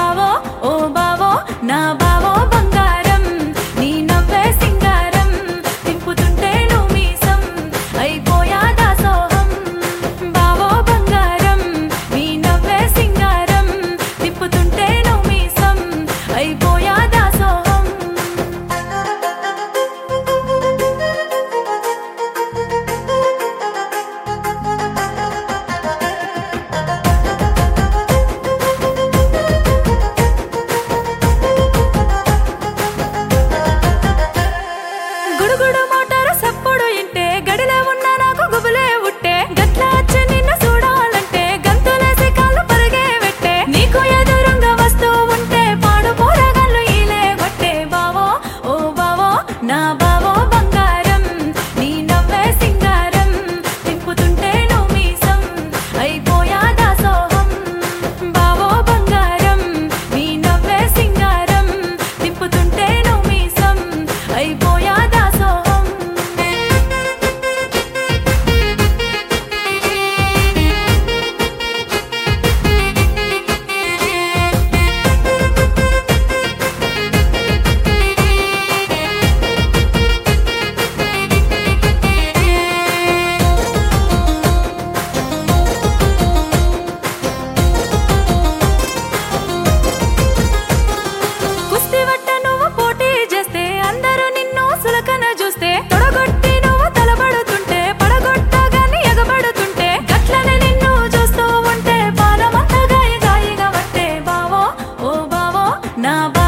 బావో ఓ బావో నా బావో బంగారం నీ నవ్వే సింగారం తింపుతుంటే నువ్వు మీసం అయిపోయా దాసోహం బావో బంగారం నీ నవ్వే సింగారం తింపుతుంటే నువ్వు మీసం అయిపోయా దాసోహం గుడుగుడు మోటారు సప్పుడు ఇంటే గడిలో ఉన్న నాకు గుబులే ఉట్టే గట్లా వచ్చి నిన్ను చూడాలంటే గంతులేసి కాళ్ళు పరిగే పెట్టే నీకు ఎదురుంగా వస్తూ ఉంటే పాడు పోరగాళ్ళు ఈలే కొట్టే బావో ఓ బావో నా బావో బంగారం నీ నవ్వే సింగారం తింపుతుంటే నువ్వు మీసం అయిపోయా దాసోహం బావో బంగారం నీ నవ్వే సింగారం తింపుతుంటే నువ్వు మీసం అయిపోయా దాసోహం కుస్తీ వట్ట నువ్వు పోటీ చేస్తే అందరూ నిన్ను సులకన చూస్తే తొడగొట్టి నువ్వు తలబడుతుంటే పడగొట్టగాని ఎగబడుతుంటే గట్లనే నిన్ను చూస్తూ ఉంటే పాలమంతా గాయగాయగా వట్టే బావో ఓ బావో నా